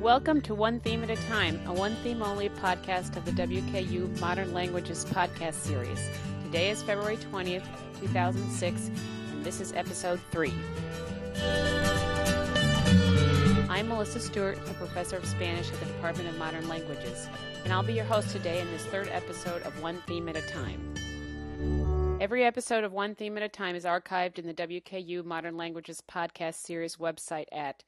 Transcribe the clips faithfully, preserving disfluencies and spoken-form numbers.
Welcome to One Theme at a Time, a one-theme-only podcast of the W K U Modern Languages podcast series. Today is February twentieth, two thousand six, and this is episode three. I'm Melissa Stewart, a professor of Spanish at the Department of Modern Languages, and I'll be your host today in this third episode of One Theme at a Time. Every episode of One Theme at a Time is archived in the W K U Modern Languages podcast series website at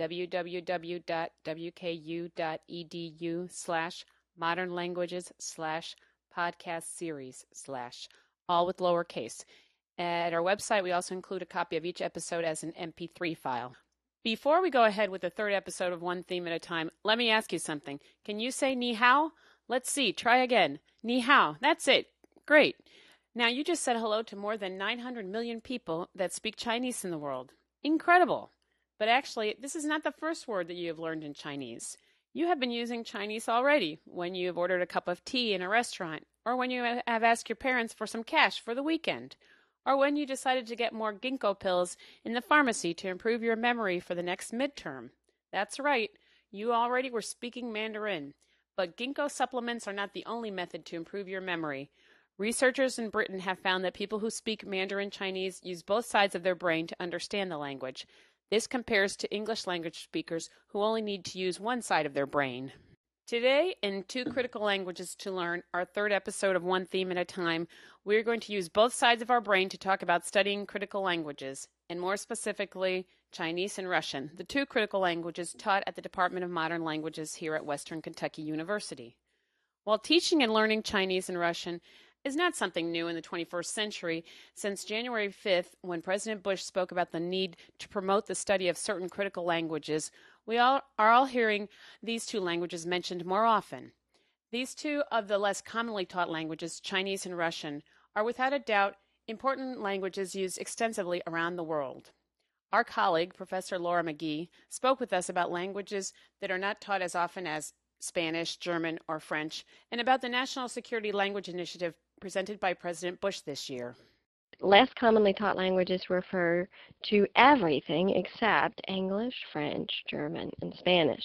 www.wku.edu slash modern languages slash podcast series slash, all with lowercase. At our website, we also include a copy of each episode as an M P three file. Before we go ahead with the third episode of One Theme at a Time, let me ask you something. Can you say ni hao? Let's see. Try again. Ni hao. That's it. Great. Now, you just said hello to more than nine hundred million people that speak Chinese in the world. Incredible. But actually, this is not the first word that you have learned in Chinese. You have been using Chinese already when you have ordered a cup of tea in a restaurant, or when you have asked your parents for some cash for the weekend, or when you decided to get more ginkgo pills in the pharmacy to improve your memory for the next midterm. That's right, you already were speaking Mandarin. But ginkgo supplements are not the only method to improve your memory. Researchers in Britain have found that people who speak Mandarin Chinese use both sides of their brain to understand the language. This compares to English language speakers who only need to use one side of their brain. Today, in Two Critical Languages to Learn, our third episode of One Theme at a Time, we're going to use both sides of our brain to talk about studying critical languages, and more specifically, Chinese and Russian, the two critical languages taught at the Department of Modern Languages here at Western Kentucky University. While teaching and learning Chinese and Russian is not something new in the twenty-first century, since January fifth, when President Bush spoke about the need to promote the study of certain critical languages, we all are all hearing these two languages mentioned more often. These two of the less commonly taught languages, Chinese and Russian, are without a doubt important languages used extensively around the world. Our colleague, Professor Laura McGee, spoke with us about languages that are not taught as often as Spanish, German, or French, and about the National Security Language Initiative presented by President Bush this year. Less commonly taught languages refer to everything except English, French, German, and Spanish.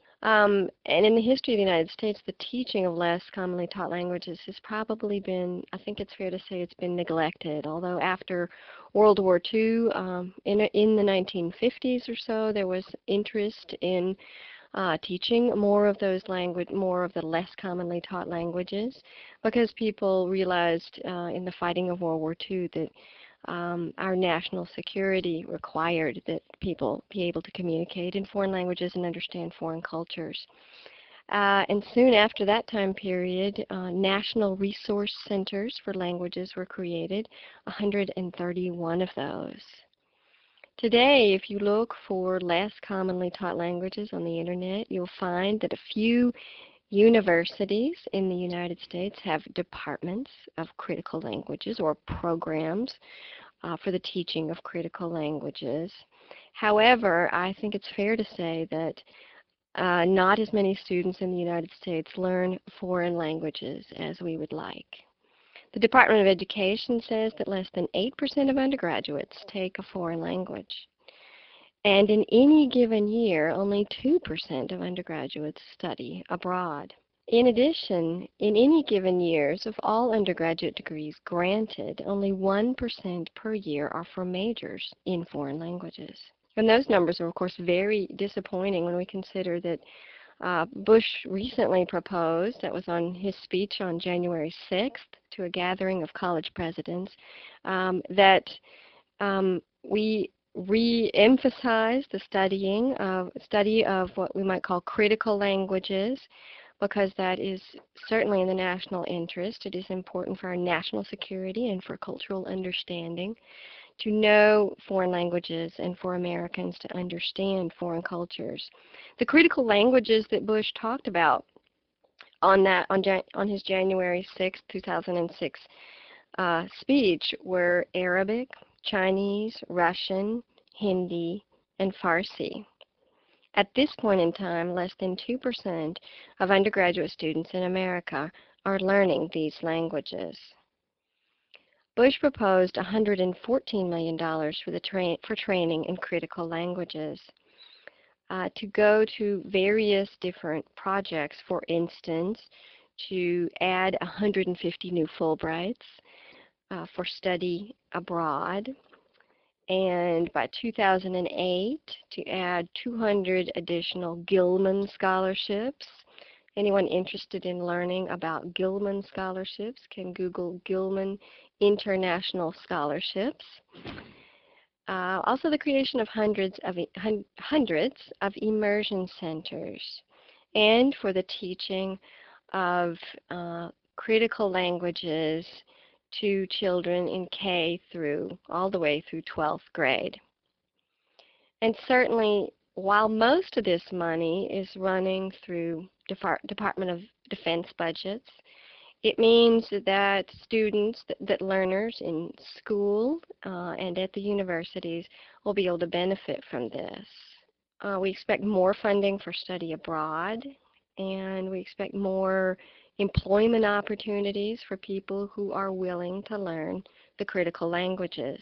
Um, and in the history of the United States, the teaching of less commonly taught languages has probably been, I think it's fair to say it's been neglected, although after World War Two, um, in, in the nineteen fifties or so, there was interest in Uh, teaching more of those language, more of the less commonly taught languages, because people realized uh, in the fighting of World War Two that um, our national security required that people be able to communicate in foreign languages and understand foreign cultures. Uh, and soon after that time period, uh, national resource centers for languages were created, one hundred thirty-one of those. Today, if you look for less commonly taught languages on the internet, you'll find that a few universities in the United States have departments of critical languages or programs uh, for the teaching of critical languages. However, I think it's fair to say that uh, not as many students in the United States learn foreign languages as we would like. The Department of Education says that less than eight percent of undergraduates take a foreign language. And in any given year, only two percent of undergraduates study abroad. In addition, in any given years, of all undergraduate degrees granted, only one percent per year are for majors in foreign languages. And those numbers are, of course, very disappointing when we consider that Uh, Bush recently proposed, that was on his speech on January sixth to a gathering of college presidents, um, that um, we re-emphasize the studying of, study of what we might call critical languages, because that is certainly in the national interest. It is important for our national security and for cultural understanding to know foreign languages and for Americans to understand foreign cultures. The critical languages that Bush talked about on that on, Jan on his January sixth, two thousand six uh, speech were Arabic, Chinese, Russian, Hindi, and Farsi. At this point in time, less than two percent of undergraduate students in America are learning these languages. Bush proposed one hundred fourteen million dollars for, the tra for training in critical languages. uh, to go to various different projects, for instance, to add one hundred fifty new Fulbrights uh, for study abroad, and by two thousand eight to add two hundred additional Gilman scholarships. Anyone interested in learning about Gilman scholarships can Google Gilman International Scholarships. Uh, also the creation of hundreds of, hun hundreds of immersion centers, and for the teaching of uh, critical languages to children in K through all the way through twelfth grade. And certainly, while most of this money is running through Depart Department of Defense budgets, it means that students, that, that learners in school uh, and at the universities will be able to benefit from this. Uh, we expect more funding for study abroad, and we expect more employment opportunities for people who are willing to learn the critical languages.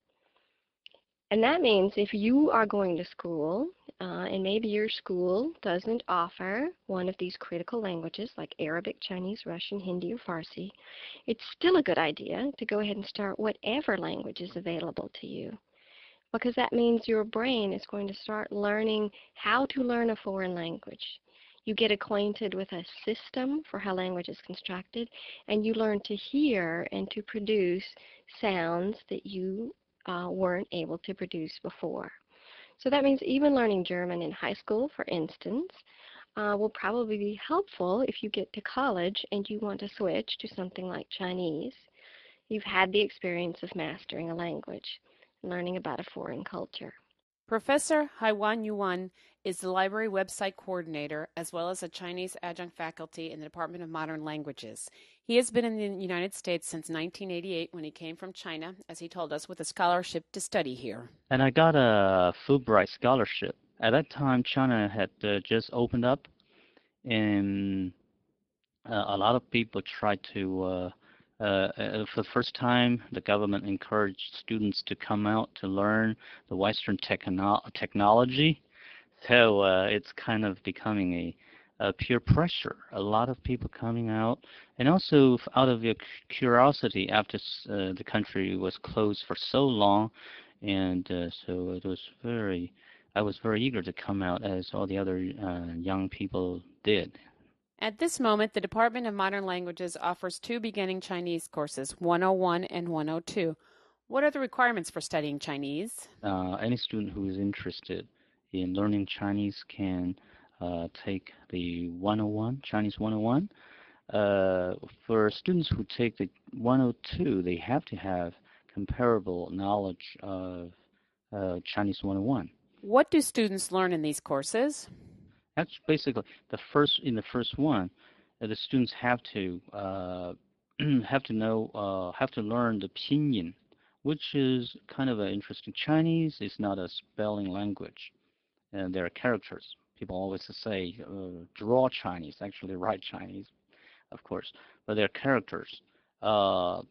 And that means if you are going to school, uh, and maybe your school doesn't offer one of these critical languages like Arabic, Chinese, Russian, Hindi, or Farsi, it's still a good idea to go ahead and start whatever language is available to you, because that means your brain is going to start learning how to learn a foreign language. You get acquainted with a system for how language is constructed, and you learn to hear and to produce sounds that you uh, weren't able to produce before. So that means even learning German in high school, for instance, uh, will probably be helpful if you get to college and you want to switch to something like Chinese. You've had the experience of mastering a language, learning about a foreign culture. Professor Haiwan Yuan is the library website coordinator as well as a Chinese adjunct faculty in the Department of Modern Languages. He has been in the United States since nineteen eighty-eight when he came from China, as he told us, with a scholarship to study here. And I got a Fulbright scholarship. At that time, China had uh, just opened up, and uh, a lot of people tried to, uh, uh, uh, for the first time, the government encouraged students to come out to learn the Western techno technology. So uh, it's kind of becoming a, a peer pressure. A lot of people coming out, and also out of your curiosity after uh, the country was closed for so long, and uh, so it was very, I was very eager to come out as all the other uh, young people did. At this moment, the Department of Modern Languages offers two beginning Chinese courses, one oh one and one oh two. What are the requirements for studying Chinese? Uh, any student who is interested in learning Chinese can uh, take the one oh one, Chinese one oh one. Uh, for students who take the one oh two, they have to have comparable knowledge of uh, Chinese one oh one. What do students learn in these courses? Actually, basically, the first in the first one, uh, the students have to uh, have to know, uh, have to learn the pinyin, which is kind of an interesting. Chinese is not a spelling language, and there are characters. People always say uh, draw Chinese, actually write Chinese, of course, but they're characters. Uh,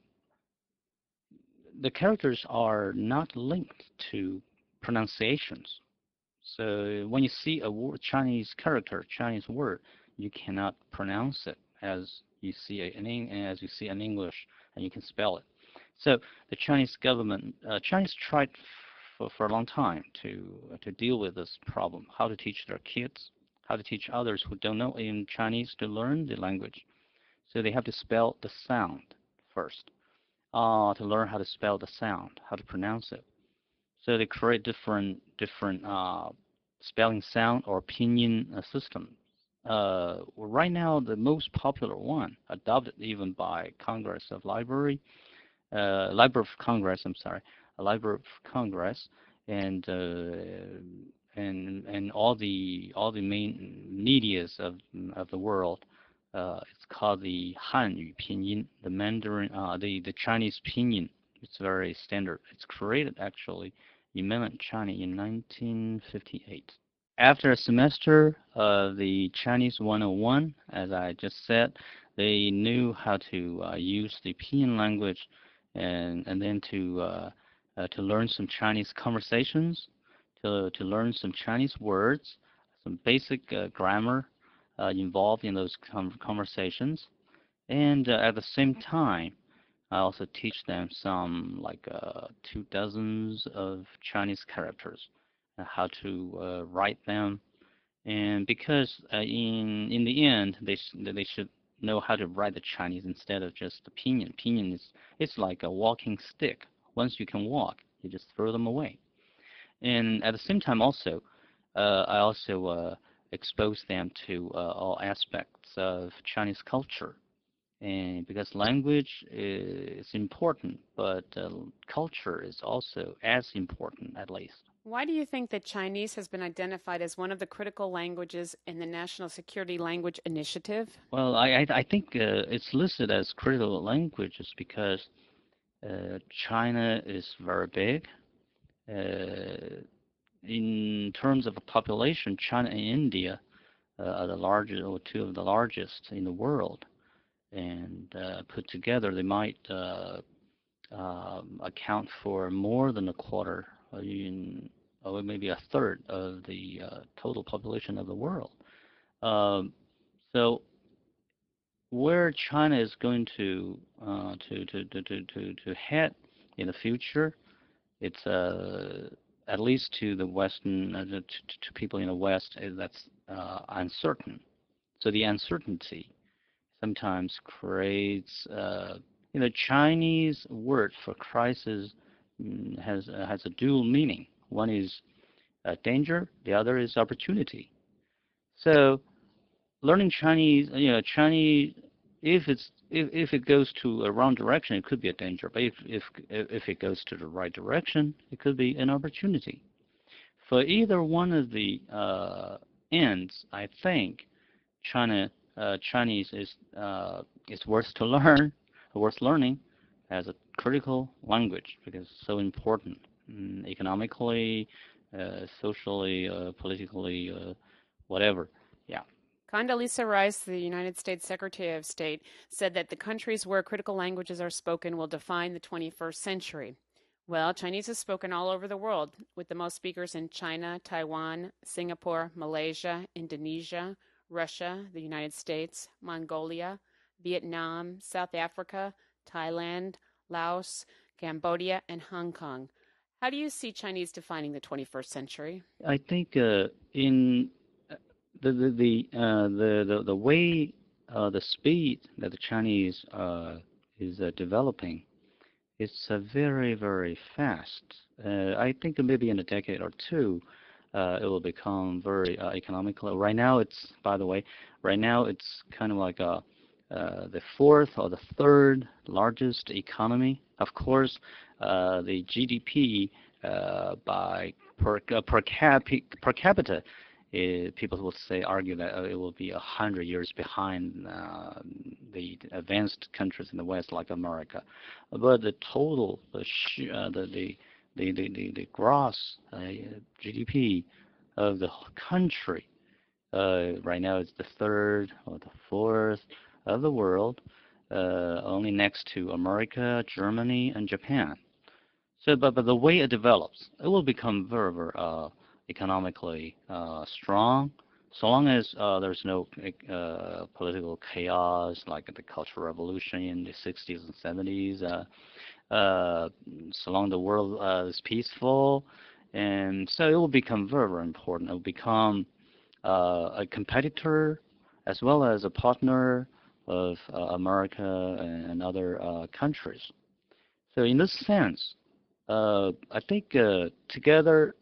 the characters are not linked to pronunciations. So when you see a word, Chinese character, Chinese word, you cannot pronounce it as you see it in as you see in English, and you can spell it. So the Chinese government, uh, Chinese tried for, for a long time to uh, to deal with this problem, how to teach their kids, how to teach others who don't know in Chinese to learn the language. So they have to spell the sound first, uh, to learn how to spell the sound, how to pronounce it. So they create different different uh, spelling sound or pinyin uh, systems. Uh, right now, the most popular one, adopted even by Congress of Library, uh, Library of Congress. I'm sorry, a Library of Congress, and uh, and and all the all the main medias of of the world. Uh, it's called the Hanyu Pinyin, the Mandarin, uh, the the Chinese Pinyin. It's very standard. It's created actually in mainland China in nineteen fifty-eight. After a semester of the Chinese one oh one, as I just said, they knew how to uh, use the Pinyin language, and and then to uh, uh, to learn some Chinese conversations, to to learn some Chinese words, some basic uh, grammar uh, involved in those com conversations. And uh, at the same time, I also teach them some like uh, two dozens of Chinese characters, uh, how to uh, write them. And because uh, in in the end, they sh they should know how to write the Chinese instead of just the pinyin. Pinyin is it's like a walking stick. Once you can walk, you just throw them away. And at the same time, also, uh, I also uh, expose them to uh, all aspects of Chinese culture. And because language is important, but uh, culture is also as important, at least. Why do you think that Chinese has been identified as one of the critical languages in the National Security Language Initiative? Well, I I, I think uh, it's listed as critical languages because uh, China is very big. Uh, in terms of population, China and India uh, are the largest, or two of the largest in the world. And uh, put together, they might uh, um, account for more than a quarter, or even, or maybe a third of the uh, total population of the world. Um, so where China is going to uh, to, to, to, to, to, to head in the future, it's uh, at least to the Western, uh, to, to people in the West, is that's uh, uncertain. So the uncertainty sometimes creates, uh, you know, Chinese word for crisis mm, has uh, has a dual meaning. One is uh, danger, the other is opportunity. So learning Chinese, you know, Chinese, if it's if, if it goes to a wrong direction, it could be a danger. But if if if it goes to the right direction, it could be an opportunity. For either one of the uh, ends, I think China uh, Chinese is uh, is worth to learn, worth learning as a critical language because it's so important mm, economically, uh, socially, uh, politically, uh, whatever. Yeah. Condoleezza Rice, the United States Secretary of State, said that the countries where critical languages are spoken will define the twenty-first century. Well, Chinese is spoken all over the world, with the most speakers in China, Taiwan, Singapore, Malaysia, Indonesia, Russia, the United States, Mongolia, Vietnam, South Africa, Thailand, Laos, Cambodia, and Hong Kong. How do you see Chinese defining the twenty-first century? I think uh, in uh, the the the, uh, the the the way uh, the speed that the Chinese uh, is uh, developing, it's uh, very very fast. Uh, I think maybe in a decade or two, uh, it will become very uh, economical. Right now, it's by the way, right now it's kind of like a uh, the fourth or the third largest economy. Of course, uh, the G D P uh, by per uh, per, cap per capita, eh, people would say argue that uh, it will be a hundred years behind uh, the advanced countries in the West, like America. But the total, the sh uh, the, the the the the, the gross uh, G D P of the country uh, right now is the third or the fourth of the world, uh, only next to America, Germany, and Japan. So, but, but the way it develops, it will become very, very uh, economically uh, strong, so long as uh, there's no uh, political chaos like the Cultural Revolution in the sixties and seventies. Uh, uh, so long the world uh, is peaceful, and so it will become very, very important. It will become uh, a competitor as well as a partner of uh, America and other uh, countries. So in this sense, uh, I think uh, together,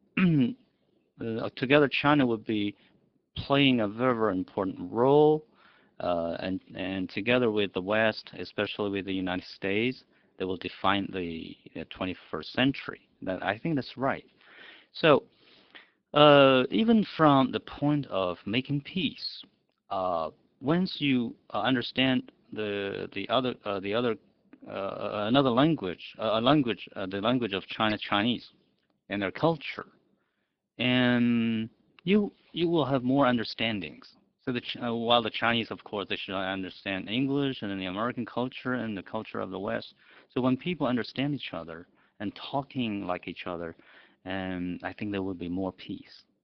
uh, together China would be playing a very, very important role, uh, and and together with the West, especially with the United States, they will define the uh, twenty-first century. That I think that's right. So uh, even from the point of making peace, uh, once you uh, understand the the other uh, the other uh, another language, uh, a language, uh, the language of China, Chinese, and their culture, and you you will have more understandings. So the, uh, while the Chinese, of course, they should understand English and then the American culture and the culture of the West. So when people understand each other and talking like each other, and I think there will be more peace.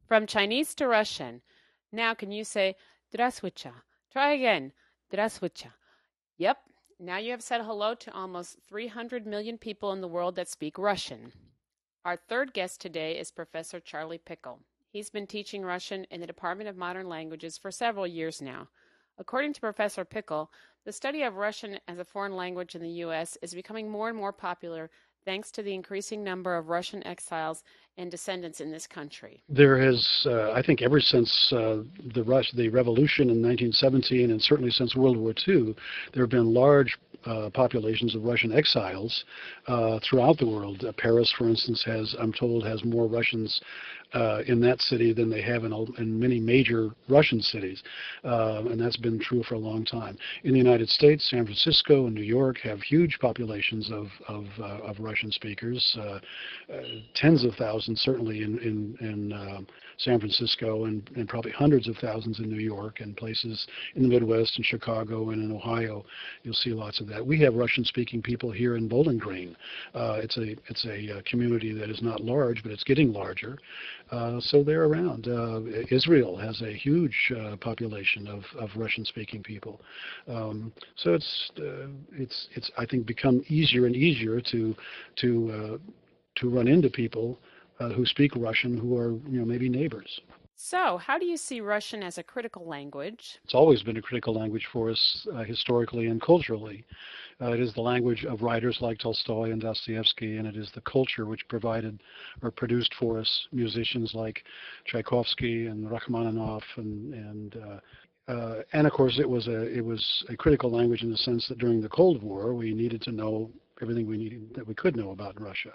From Chinese to Russian. Now can you say Здравствуйте? Try again. Здравствуйте. Yep. Now you have said hello to almost three hundred million people in the world that speak Russian. Our third guest today is Professor Charlie Pickle. He's been teaching Russian in the Department of Modern Languages for several years now. According to Professor Pickle, the study of Russian as a foreign language in the U S is becoming more and more popular thanks to the increasing number of Russian exiles and descendants in this country. There has, uh, I think, ever since uh, the Rus- the revolution in nineteen seventeen, and certainly since World War Two, there have been large uh, populations of Russian exiles uh, throughout the world. Uh, Paris, for instance, has, I'm told, has more Russians uh, in that city than they have in, in many major Russian cities, uh, and that's been true for a long time. In the United States, San Francisco and New York have huge populations of of, uh, of Russian speakers, uh, uh, tens of thousands certainly in in, in uh, San Francisco, and, and probably hundreds of thousands in New York, and places in the Midwest, in Chicago, and in Ohio. You'll see lots of that. We have Russian-speaking people here in Bowling Green. Uh, it's a it's a uh, community that is not large, but it's getting larger. Uh, so they're around. Uh, Israel has a huge uh, population of, of Russian-speaking people. Um, so it's uh, it's it's I think become easier and easier to to uh, to run into people uh, who speak Russian who are you know maybe neighbors. So, how do you see Russian as a critical language? It's always been a critical language for us uh, historically and culturally. Uh, it is the language of writers like Tolstoy and Dostoevsky, and it is the culture which provided or produced for us musicians like Tchaikovsky and Rachmaninoff, and and uh, uh, and of course it was a it was a critical language in the sense that during the Cold War we needed to know everything we needed that we could know about Russia.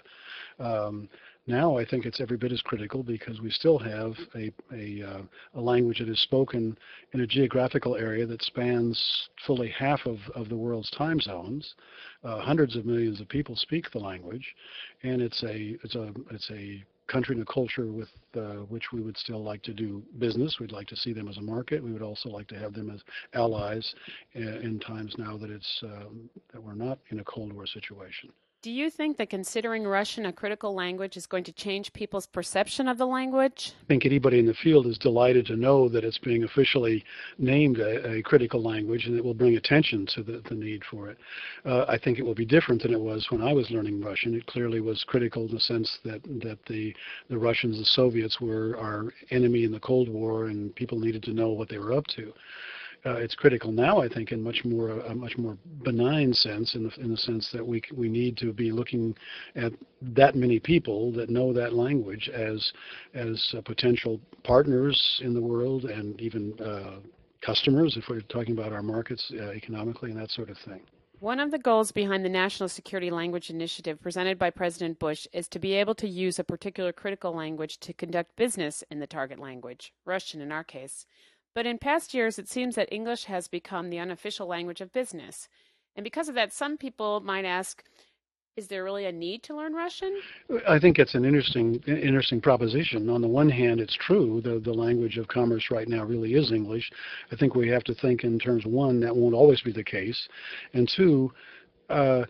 Um, now I think it's every bit as critical because we still have a a, uh, a language that is spoken in a geographical area that spans fully half of, of the world's time zones. Uh, hundreds of millions of people speak the language, and it's a it's a it's a country and a culture with uh, which we would still like to do business. We'd like to see them as a market. We would also like to have them as allies in, in times now that it's um, that we're not in a Cold War situation. Do you think that considering Russian a critical language is going to change people's perception of the language? I think anybody in the field is delighted to know that it's being officially named a, a critical language, and it will bring attention to the, the need for it. Uh, I think it will be different than it was when I was learning Russian. It clearly was critical in the sense that, that the, the Russians, the Soviets, were our enemy in the Cold War, and people needed to know what they were up to. Uh, it's critical now, I think, in much more a much more benign sense, in the in the sense that we we need to be looking at that many people that know that language as as uh, potential partners in the world, and even uh, customers if we're talking about our markets uh, economically and that sort of thing. One of the goals behind the National Security Language Initiative presented by President Bush is to be able to use a particular critical language to conduct business in the target language, Russian in our case. But in past years, it seems that English has become the unofficial language of business. And because of that, some people might ask, is there really a need to learn Russian? I think it's an interesting interesting proposition. On the one hand, it's true. The, the language of commerce right now really is English. I think we have to think in terms of, one, that won't always be the case. And two, uh,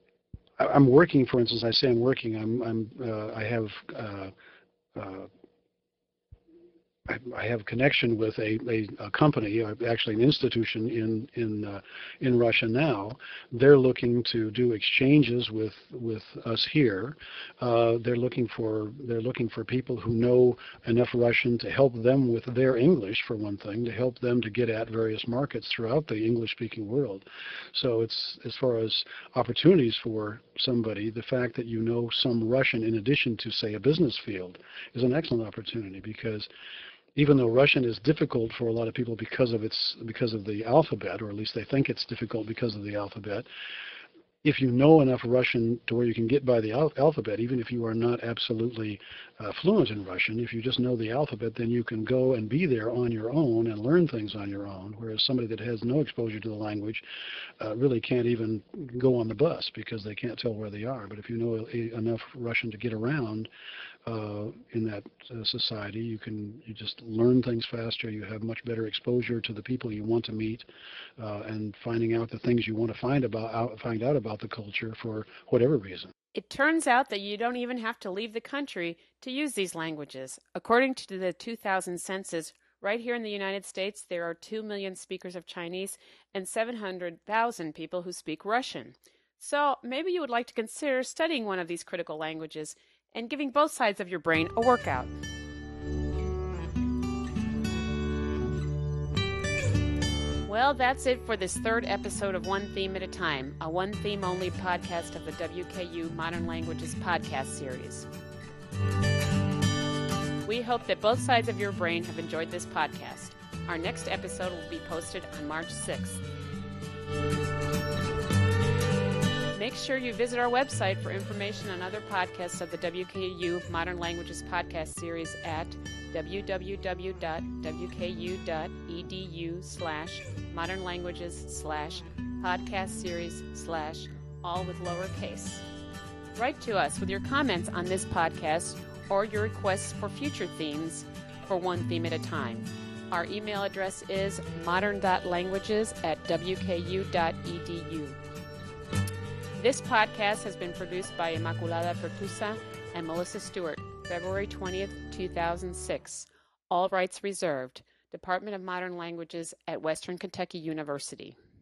I'm working, for instance, I say I'm working, I'm, I'm, uh, I have uh, uh, I, I have a connection with a, a, a company, or actually an institution in in uh, in Russia now. They're looking to do exchanges with with us here. Uh, they're looking for they're looking for people who know enough Russian to help them with their English, for one thing, to help them to get at various markets throughout the English-speaking world. So it's, as far as opportunities for somebody, the fact that you know some Russian in addition to, say, a business field is an excellent opportunity, because even though Russian is difficult for a lot of people because of its because of the alphabet, or at least they think it's difficult because of the alphabet, if you know enough Russian to where you can get by the al alphabet, even if you are not absolutely uh, fluent in Russian, if you just know the alphabet, then you can go and be there on your own and learn things on your own, whereas somebody that has no exposure to the language uh, really can't even go on the bus because they can't tell where they are. But if you know a, enough Russian to get around uh, in that uh, society, you can you just learn things faster. You have much better exposure to the people you want to meet, uh, and finding out the things you want to find about out, find out about the culture for whatever reason. It turns out that you don't even have to leave the country to use these languages. According to the two thousand census, right here in the United States, there are two million speakers of Chinese and seven hundred thousand people who speak Russian. So maybe you would like to consider studying one of these critical languages and giving both sides of your brain a workout. Well, that's it for this third episode of One Theme at a Time, a one-theme-only podcast of the W K U Modern Languages podcast series. We hope that both sides of your brain have enjoyed this podcast. Our next episode will be posted on March sixth. Make sure you visit our website for information on other podcasts of the W K U Modern Languages podcast series at w w w dot w k u dot e d u slash modern languages slash podcast series slash all with lowercase. Write to us with your comments on this podcast or your requests for future themes for One Theme at a Time. Our email address is modern dot languages at w k u dot e d u. This podcast has been produced by Immaculada Pertusa and Melissa Stewart, February twentieth, two thousand six. All rights reserved. Department of Modern Languages at Western Kentucky University.